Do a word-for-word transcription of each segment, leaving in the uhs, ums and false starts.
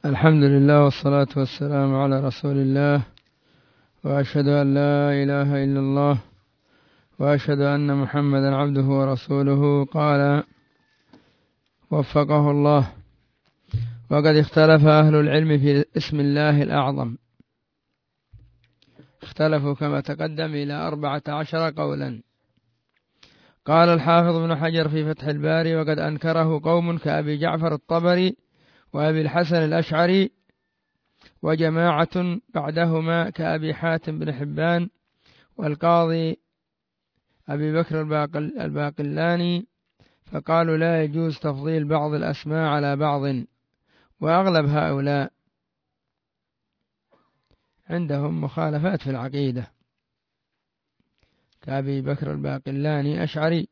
الحمد لله والصلاة والسلام على رسول الله، وأشهد أن لا إله إلا الله، وأشهد أن محمدا عبده ورسوله. قال وفقه الله: وقد اختلف أهل العلم في اسم الله الأعظم، اختلفوا كما تقدم إلى أربعة عشر قولا. قال الحافظ ابن حجر في فتح الباري: وقد أنكره قوم كأبي جعفر الطبري وأبي الحسن الأشعري وجماعة بعدهما كأبي حاتم بن حبان والقاضي أبي بكر الباقلاني، فقالوا لا يجوز تفضيل بعض الأسماء على بعض، وأغلب هؤلاء عندهم مخالفات في العقيدة كأبي بكر الباقلاني أشعري.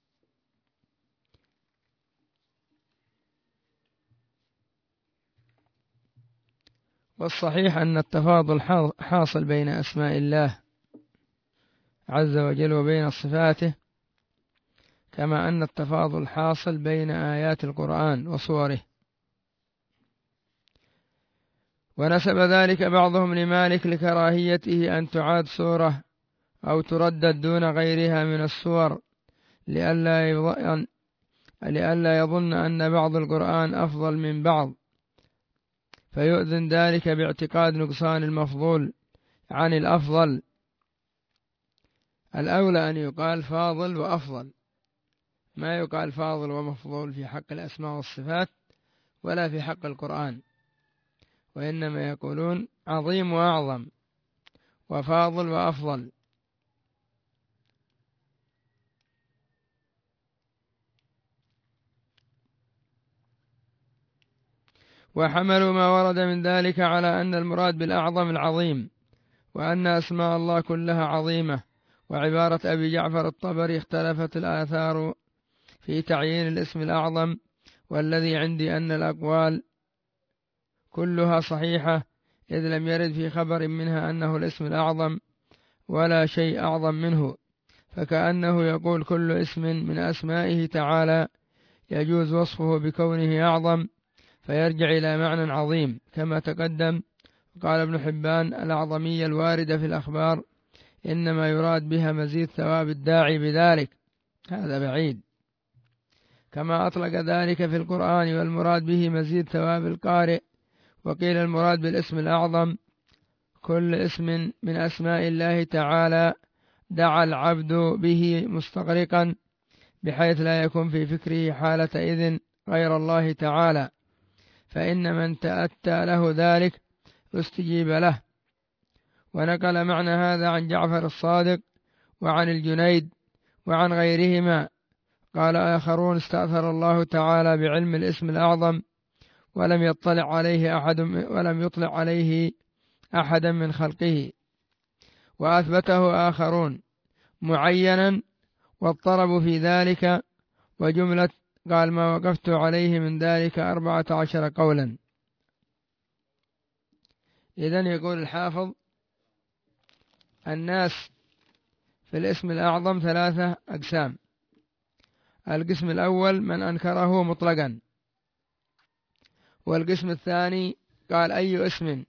والصحيح أن التفاضل حاصل بين أسماء الله عز وجل وبين صفاته، كما أن التفاضل حاصل بين آيات القرآن وصوره. ونسب ذلك بعضهم لمالك لكراهيته أن تعاد سورة أو تردد دون غيرها من السور، لئلا يظن أن بعض القرآن أفضل من بعض، فيؤذن ذلك باعتقاد نقصان المفضول عن الأفضل. الأولى أن يقال فاضل وأفضل، ما يقال فاضل ومفضول في حق الأسماء والصفات ولا في حق القرآن، وإنما يقولون عظيم وأعظم وفاضل وأفضل. وحملوا ما ورد من ذلك على أن المراد بالأعظم العظيم، وأن أسماء الله كلها عظيمة. وعبارة أبي جعفر الطبري: اختلفت الآثار في تعيين الاسم الأعظم، والذي عندي أن الأقوال كلها صحيحة، إذ لم يرد في خبر منها أنه الاسم الأعظم ولا شيء أعظم منه، فكأنه يقول كل اسم من أسمائه تعالى يجوز وصفه بكونه أعظم، فيرجع إلى معنى عظيم كما تقدم. قال ابن حبان: الأعظمية الواردة في الأخبار إنما يراد بها مزيد ثواب الداعي بذلك، هذا بعيد، كما أطلق ذلك في القرآن، والمراد به مزيد ثواب القارئ. وقيل المراد بالاسم الأعظم كل اسم من أسماء الله تعالى دعا العبد به مستغرقا، بحيث لا يكون في فكره حالة إذن غير الله تعالى، فإن من تأتى له ذلك استجيب له. ونقل معنى هذا عن جعفر الصادق وعن الجنيد وعن غيرهما. قال آخرون: استأثر الله تعالى بعلم الاسم الأعظم ولم يطلع عليه أحد ولم يطلع عليه أحدا من خلقه. وأثبته آخرون معينا واضطربوا في ذلك، وجملة قال ما وقفت عليه من ذلك أربعة عشر قولا. إذن يقول الحافظ: الناس في الاسم الأعظم ثلاثة أقسام. القسم الأول من أنكره مطلقا، والقسم الثاني قال أي اسم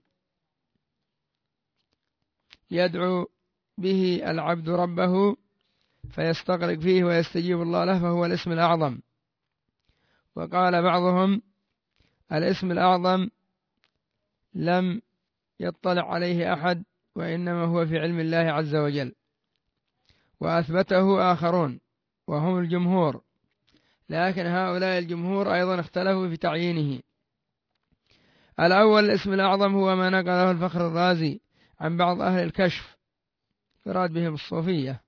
يدعو به العبد ربه فيستغرق فيه ويستجيب الله له فهو الاسم الأعظم. وقال بعضهم الاسم الأعظم لم يطلع عليه أحد، وإنما هو في علم الله عز وجل. وأثبته آخرون وهم الجمهور، لكن هؤلاء الجمهور أيضا اختلفوا في تعيينه. الأول الاسم الأعظم هو ما نقله الفخر الرازي عن بعض أهل الكشف، يراد بهم الصوفية،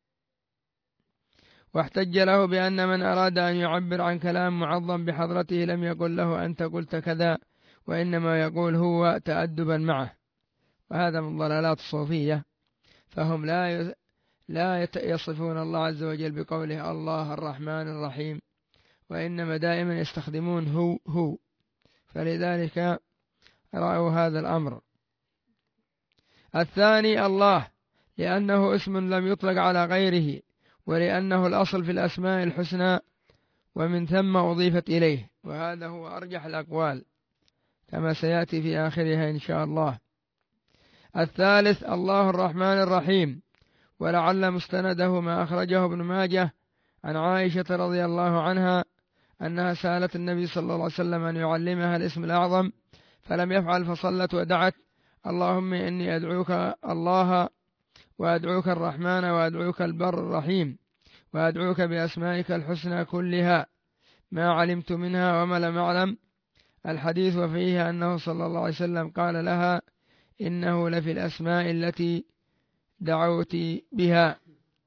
واحتج له بأن من أراد أن يعبر عن كلام معظم بحضرته لم يقل له أنت قلت كذا، وإنما يقول هو تأدبا معه، وهذا من ضلالات الصوفية، فهم لا لا يصفون الله عز وجل بقوله الله الرحمن الرحيم، وإنما دائما يستخدمون هو هو، فلذلك رأوا هذا الأمر. الثاني الله، لأنه اسم لم يطلق على غيره، ولأنه الأصل في الأسماء الحسنى، ومن ثم أضيفت إليه، وهذا هو أرجح الأقوال، كما سيأتي في آخرها إن شاء الله. الثالث الله الرحمن الرحيم، ولعل مستنده ما أخرجه ابن ماجه عن عائشة رضي الله عنها أنها سألت النبي صلى الله عليه وسلم أن يعلمها الاسم الأعظم فلم يفعل، فصلت ودعت: اللهم إني أدعوك الله وأدعوك الرحمن وأدعوك البر الرحيم وأدعوك بأسمائك الحسنى كلها ما علمت منها وما لم أعلم. الحديث وفيه أنه صلى الله عليه وسلم قال لها: إنه لفي الأسماء التي دعوت بها.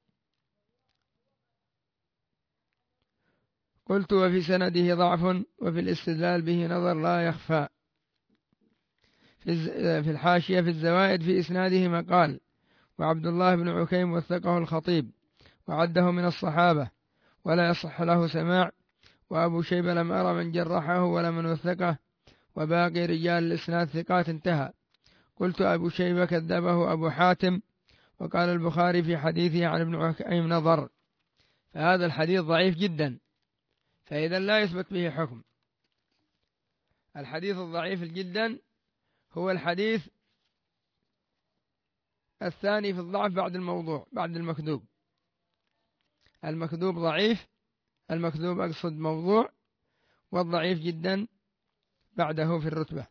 قلت: وفي سنده ضعف وفي الاستدلال به نظر لا يخفى. في الحاشية في الزوائد في إسناده مقال: وعبد الله بن عكيم وثقه الخطيب وعده من الصحابة ولا يصح له سماع، وأبو شيبة لم أرى من جرحه ولا من وثقه، وباقي رجال الإسناد ثقات. انتهى. قلت: أبو شيبة كذبه أبو حاتم، وقال البخاري في حديثه عن ابن عكيم نظر، فهذا الحديث ضعيف جدا، فإذا لا يثبت به حكم. الحديث الضعيف جدا هو الحديث الثاني في الضعف بعد الموضوع بعد المكذوب. المكذوب ضعيف، المكذوب أقصد موضوع، والضعيف جدا بعده في الرتبة.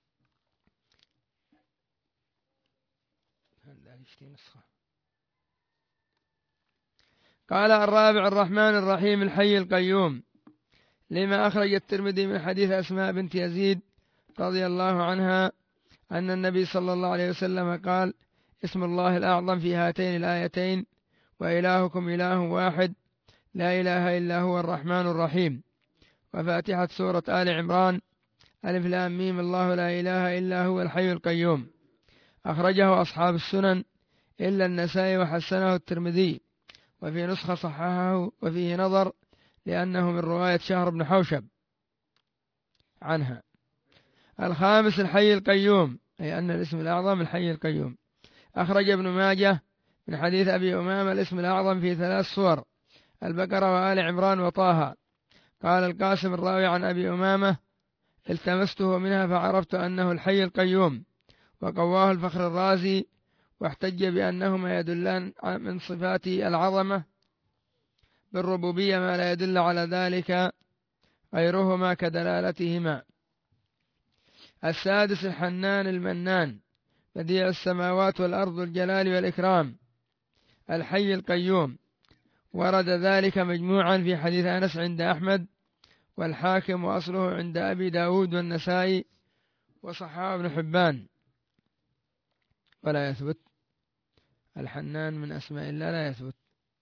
قال: الرابع الرحمن الرحيم الحي القيوم، لما أخرج الترمذي من حديث أسماء بنت يزيد رضي الله عنها أن النبي صلى الله عليه وسلم قال: اسم الله الأعظم في هاتين الآيتين: وإلهكم إله واحد لا إله إلا هو الرحمن الرحيم. وفاتحة سورة آل عمران: ألف لام ميم الله لا إله إلا هو الحي القيوم. أخرجه أصحاب السنن إلا النسائي وحسنه الترمذي، وفي نسخة صححه وفيه نظر لأنه من رواية شهر بن حوشب عنها. الخامس الحي القيوم، أي أن الاسم الأعظم الحي القيوم. أخرج ابن ماجه من حديث أبي أمامة الاسم الأعظم في ثلاث صور: البقرة وآل عمران وطه. قال القاسم الراوي عن أبي أمامة: التمسته منها فعرفت أنه الحي القيوم. وقواه الفخر الرازي واحتج بأنهما يدلان من صفات العظمة بالربوبية ما لا يدل على ذلك غيرهما كدلالتهما. السادس الحنان المنان بديع السماوات والأرض الجلال والإكرام الحي القيوم. ورد ذلك مجموعا في حديث أنس عند أحمد والحاكم، وأصله عند أبي داود والنسائي وصححه ابن حبان. ولا يثبت الحنان من أسماء الله، لا يثبت.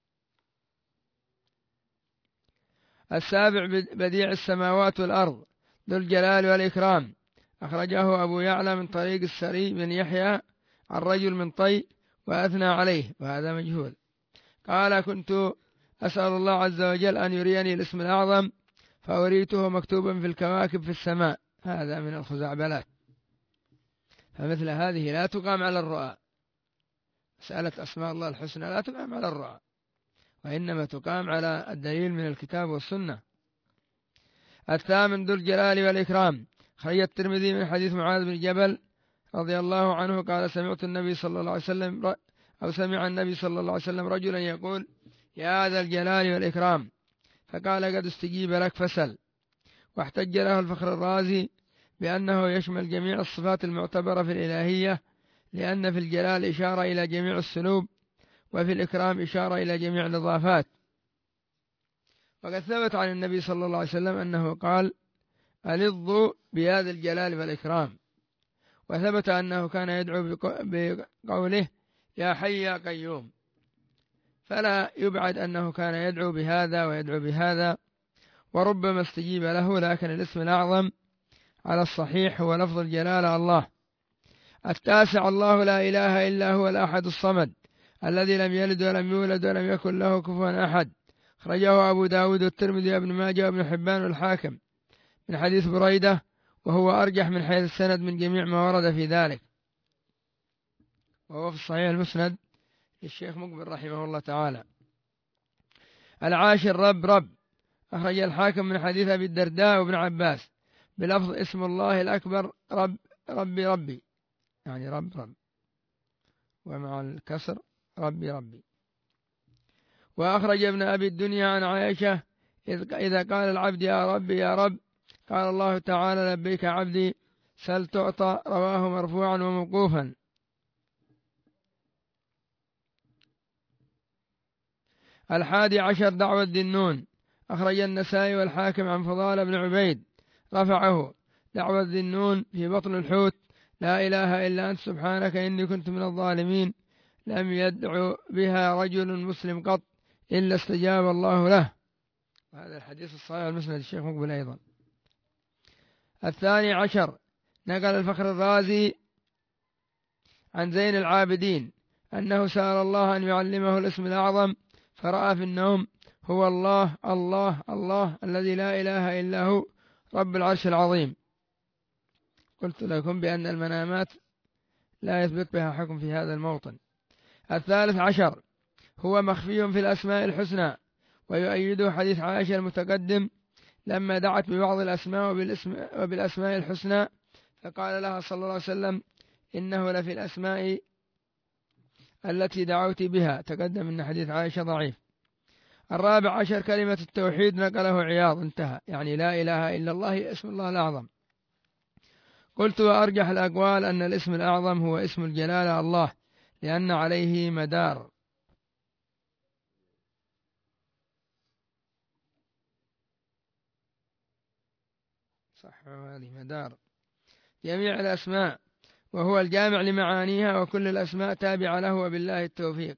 السابع بديع السماوات والأرض ذو الجلال والإكرام. أخرجه أبو يعلى من طريق السري بن يحيى عن رجل من طي وأثنى عليه، وهذا مجهول. قال: كنت أسأل الله عز وجل أن يريني الاسم الأعظم فأريته مكتوبا في الكواكب في السماء. هذا من الخزعبلات، فمثل هذه لا تقام على الرؤى. مسألة أسماء الله الحسنى لا تقام على الرؤى، وإنما تقام على الدليل من الكتاب والسنة. الثامن ذو الجلال والإكرام. خرج الترمذي من حديث معاذ بن جبل رضي الله عنه قال: سمعت النبي صلى الله عليه وسلم أو سمع النبي صلى الله عليه وسلم رجلا يقول: يا ذا الجلال والإكرام، فقال: قد استجيب لك فسل. واحتج له الفخر الرازي بأنه يشمل جميع الصفات المعتبرة في الإلهية، لأن في الجلال إشارة إلى جميع السلوب، وفي الإكرام إشارة إلى جميع الإضافات. وقد ثبت عن النبي صلى الله عليه وسلم أنه قال: ألظوا بهذا الجلال والإكرام. وثبت أنه كان يدعو بقوله: يا حي يا قيوم. فلا يبعد أنه كان يدعو بهذا ويدعو بهذا، وربما استجيب له، لكن الاسم الأعظم على الصحيح هو لفظ الجلالة الله. التاسع الله لا إله إلا هو الأحد الصمد الذي لم يلد ولم يولد ولم يكن له كفوا أحد. خرجه أبو داود والترمذي وابن ماجه وابن حبان والحاكم من حديث بريدة، وهو أرجح من حيث السند من جميع ما ورد في ذلك، وهو في الصحيح المسند للشيخ مقبل رحمه الله تعالى. العاشر رب رب. أخرج الحاكم من حديث أبي الدرداء وابن عباس بلفظ اسم الله الأكبر رب ربي ربي، يعني رب رب، ومع الكسر ربي ربي. وأخرج ابن أبي الدنيا عن عائشة إذا قال العبد يا ربي يا رب قال الله تعالى لبيك عبدي سل تعطى، رواه مرفوعا وموقوفا. الحادي عشر دعوة ذي النون، أخرج النسائي والحاكم عن فضال بن عبيد رفعه: دعوة ذي النون في بطن الحوت لا إله إلا أنت سبحانك إني كنت من الظالمين، لم يدعو بها رجل مسلم قط إلا استجاب الله له. هذا الحديث الصحيح المسند الشيخ مقبل أيضا. الثاني عشر نقل الفخر الرازي عن زين العابدين أنه سأل الله أن يعلمه الاسم الأعظم فرأى في النوم هو الله الله الله الذي لا إله إلا هو رب العرش العظيم. قلت لكم بأن المنامات لا يثبت بها حكم في هذا الموطن. الثالث عشر هو مخفي في الأسماء الحسنى، ويؤيده حديث عائشة المتقدم لما دعت ببعض الأسماء وبالاسم وبالأسماء الحسنى فقال لها صلى الله عليه وسلم إنه لفي الأسماء التي دعوت بها، تقدم أن حديث عائشة ضعيف. الرابع عشر كلمة التوحيد نقله عياض انتهى، يعني لا إله إلا الله اسم الله الأعظم. قلت وأرجح الأقوال أن الاسم الأعظم هو اسم الجلالة الله، لأن عليه مدار. صح، هذه مدار جميع الأسماء، وهو الجامع لمعانيها، وكل الأسماء تابعة له، وبالله التوفيق.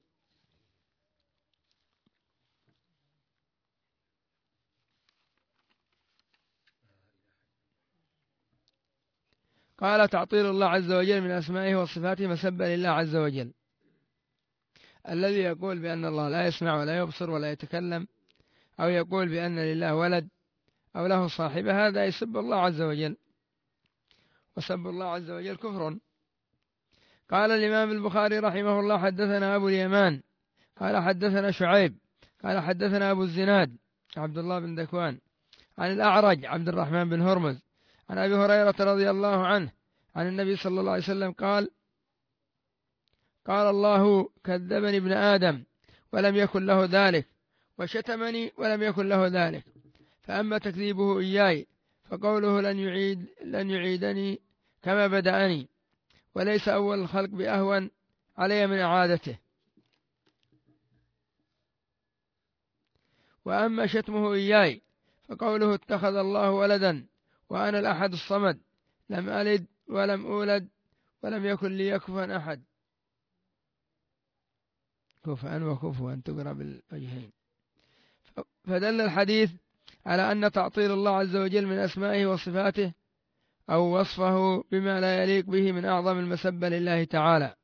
قال تعطيل الله عز وجل من أسمائه وصفاته مسبة لله عز وجل. الذي يقول بأن الله لا يسمع ولا يبصر ولا يتكلم، أو يقول بأن لله ولد أو له صاحبة، هذا يسب الله عز وجل، وسب الله عز وجل كفر. قال الإمام البخاري رحمه الله حدثنا أبو اليمان قال حدثنا شعيب قال حدثنا أبو الزناد عبد الله بن ذكوان عن الأعرج عبد الرحمن بن هرمز عن أبي هريرة رضي الله عنه عن النبي صلى الله عليه وسلم قال: قال الله كذبني ابن آدم ولم يكن له ذلك، وشتمني ولم يكن له ذلك، فأما تكذيبه إياي فقوله لن يعيد لن يعيدني كما بدأني، وليس أول الخلق بأهون علي من إعادته. وأما شتمه إياي فقوله اتخذ الله ولدا وأنا الأحد الصمد لم ألد ولم أولد ولم يكن لي كفوا أحد. كفوا وكفوا تقرأ بالوجهين. فدل الحديث على أن تعطيل الله عز وجل من أسمائه وصفاته أو وصفه بما لا يليق به من أعظم المسبة لله تعالى.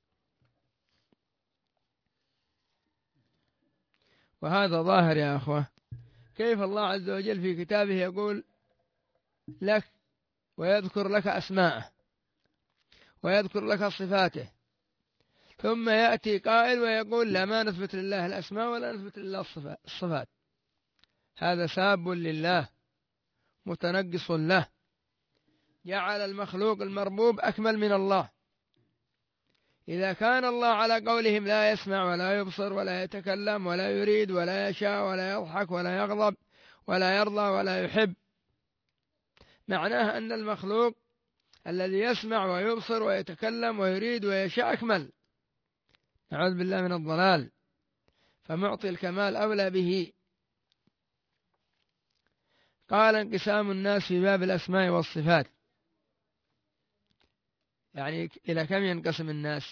وهذا ظاهر يا أخوة. كيف الله عز وجل في كتابه يقول لك ويذكر لك أسماءه ويذكر لك صفاته، ثم يأتي قائل ويقول لا ما نثبت لله الأسماء ولا نثبت لله الصفات. هذا ساب لله متنقص له، جعل المخلوق المربوب أكمل من الله. إذا كان الله على قولهم لا يسمع ولا يبصر ولا يتكلم ولا يريد ولا يشاء ولا يضحك ولا يغضب ولا يرضى ولا يحب، معناه أن المخلوق الذي يسمع ويبصر ويتكلم ويريد ويشاء أكمل. نعوذ بالله من الضلال، فمعطي الكمال أولى به. قال انقسام الناس في باب الأسماء والصفات، يعني إلى كم ينقسم الناس؟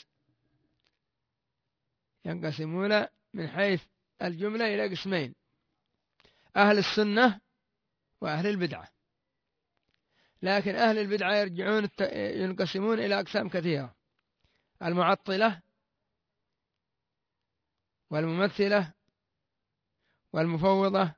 ينقسمون من حيث الجملة إلى قسمين: أهل السنة وأهل البدعة. لكن أهل البدعة يرجعون ينقسمون إلى أقسام كثيرة: المعطلة والممثلة والمفوضة.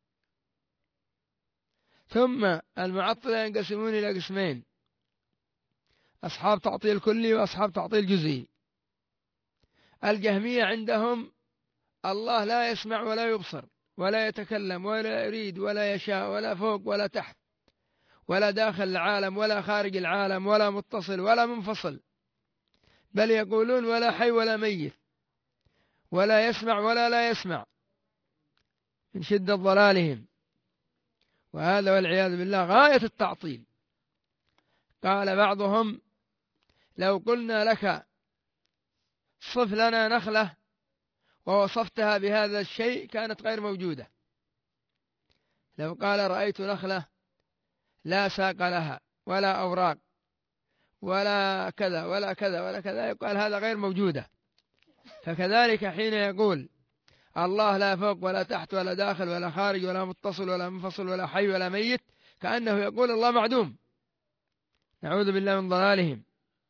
ثم المعطلة ينقسمون إلى قسمين: أصحاب تعطيل كلي وأصحاب تعطيل جزئي. الجهمية عندهم الله لا يسمع ولا يبصر ولا يتكلم ولا يريد ولا يشاء ولا فوق ولا تحت، ولا داخل العالم ولا خارج العالم ولا متصل ولا منفصل، بل يقولون ولا حي ولا ميت، ولا يسمع ولا لا يسمع من شدة ضلالهم، وهذا والعياذ بالله غاية التعطيل. قال بعضهم: لو قلنا لك صف لنا نخلة ووصفتها بهذا الشيء كانت غير موجودة. لو قال رأيت نخلة لا ساق لها ولا أوراق ولا كذا ولا كذا ولا كذا، يقال هذا غير موجودة. فكذلك حين يقول الله لا فوق ولا تحت ولا داخل ولا خارج ولا متصل ولا منفصل ولا حي ولا ميت، كأنه يقول الله معدوم، نعوذ بالله من ضلالهم.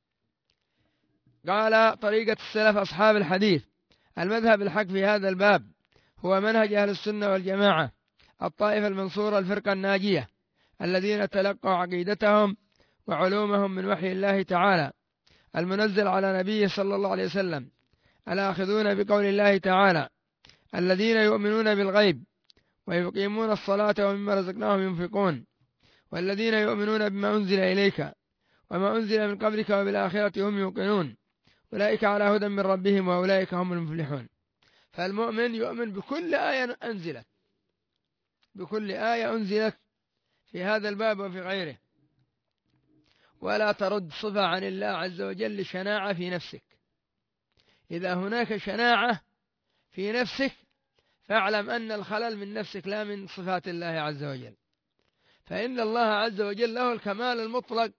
قال: طريقة السلف أصحاب الحديث. المذهب الحق في هذا الباب هو منهج أهل السنة والجماعة، الطائفة المنصورة، الفرقة الناجية، الذين تلقوا عقيدتهم وعلومهم من وحي الله تعالى المنزل على نبيه صلى الله عليه وسلم، الآخذون بقول الله تعالى: الذين يؤمنون بالغيب ويقيمون الصلاة ومما رزقناهم ينفقون، والذين يؤمنون بما أنزل إليك وما أنزل من قبلك وبالآخرة هم يوقنون، أولئك على هدى من ربهم وأولئك هم المفلحون. فالمؤمن يؤمن بكل آية أنزلت، بكل آية أنزلت في هذا الباب وفي غيره، ولا ترد صفة عن الله عز وجل شناعة في نفسك. إذا هناك شناعة في نفسك فاعلم أن الخلل من نفسك لا من صفات الله عز وجل، فإن الله عز وجل له الكمال المطلق.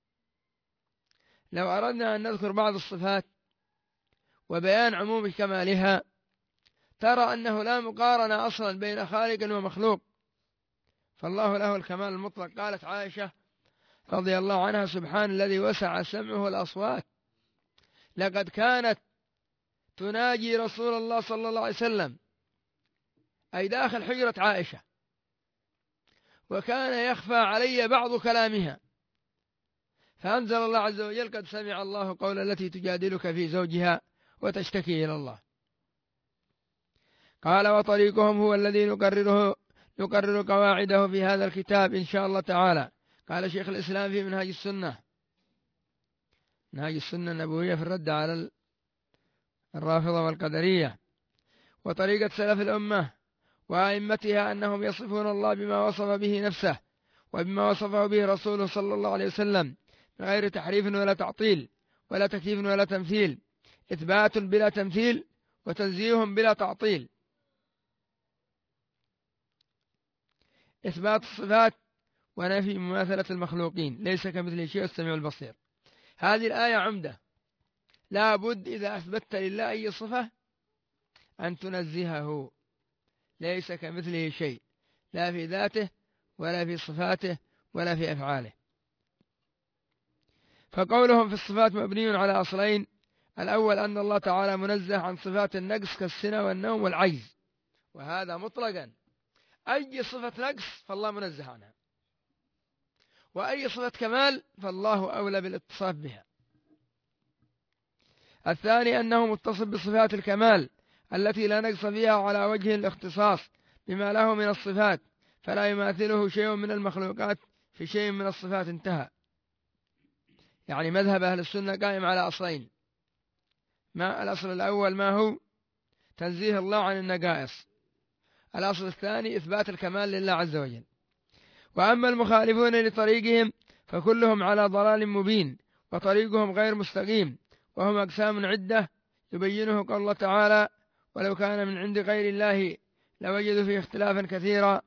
لو أردنا أن نذكر بعض الصفات وبيان عموم كمالها ترى أنه لا مقارنة أصلا بين خالق ومخلوق، فالله له الكمال المطلق. قالت عائشة رضي الله عنها: سبحان الذي وسع سمعه الأصوات، لقد كانت تناجي رسول الله صلى الله عليه وسلم أي داخل حجرة عائشة، وكان يخفى علي بعض كلامها، فأنزل الله عز وجل: قد سمع الله قول التي تجادلك في زوجها وتشتكي إلى الله. قال: وطريقهم هو الذي نقرره نقرر قواعده في هذا الكتاب إن شاء الله تعالى. قال شيخ الإسلام في منهاج السنة، منهاج السنة النبوية في الرد على الرافضة والقدرية. وطريقة سلف الأمة وأئمتها أنهم يصفون الله بما وصف به نفسه وبما وصفه به رسوله صلى الله عليه وسلم من غير تحريف ولا تعطيل ولا تكييف ولا تمثيل، إثبات بلا تمثيل وتنزيه بلا تعطيل. إثبات الصفات ونفي مماثلة المخلوقين، ليس كمثله شيء السميع البصير. هذه الآية عمدة، لا بد إذا أثبتت لله أي صفة أن تنزهه، ليس كمثله شيء، لا في ذاته ولا في صفاته ولا في أفعاله. فقولهم في الصفات مبني على أصلين: الأول أن الله تعالى منزه عن صفات النقص كالسنة والنوم والعجز، وهذا مطلقا، أي صفة نقص فالله منزه عنها، وأي صفة كمال فالله أولى بالاتصاف بها. الثاني أنه متصف بصفات الكمال التي لا نقص فيها على وجه الاختصاص بما له من الصفات، فلا يماثله شيء من المخلوقات في شيء من الصفات. انتهى. يعني مذهب أهل السنة قائم على أصلين: ما الأصل الأول ما هو تنزيه الله عن النقائص، الأصل الثاني إثبات الكمال لله عز وجل. وأما المخالفون لطريقهم فكلهم على ضلال مبين وطريقهم غير مستقيم، وهم أقسام عدة يبينه قول الله تعالى: ولو كان من عند غير الله لوجدوا فيه اختلافا كثيرا.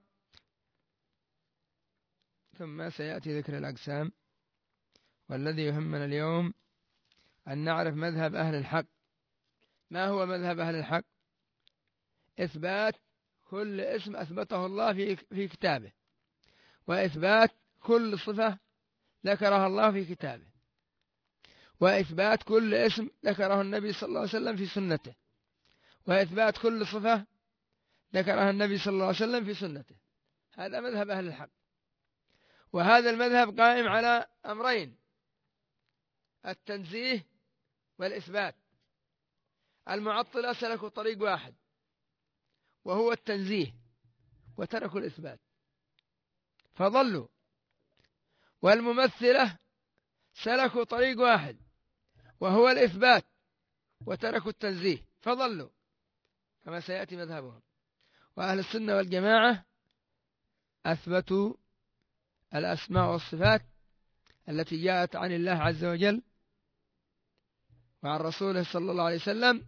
ثم سيأتي ذكر الأقسام، والذي يهمنا اليوم أن نعرف مذهب أهل الحق. ما هو مذهب أهل الحق؟ إثبات كل اسم أثبته الله في في كتابه، وإثبات كل صفة ذكرها الله في كتابه، وإثبات كل اسم ذكره النبي صلى الله عليه وسلم في سنته، وإثبات كل صفة ذكرها النبي صلى الله عليه وسلم في سنته. هذا مذهب أهل الحق. وهذا المذهب قائم على أمرين: التنزيه والإثبات. المعطلة سلكوا طريق واحد وهو التنزيه، وتركوا الإثبات فضلوا. والممثلة سلكوا طريق واحد وهو الإثبات وتركوا التنزيه فضلوا كما سيأتي مذهبهم. وأهل السنة والجماعة أثبتوا الأسماء والصفات التي جاءت عن الله عز وجل وعن رسوله صلى الله عليه وسلم،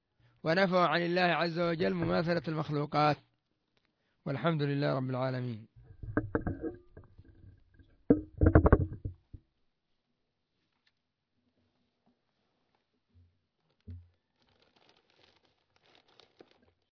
ونفوا عن الله عز وجل مماثلة المخلوقات. والحمد لله رب العالمين.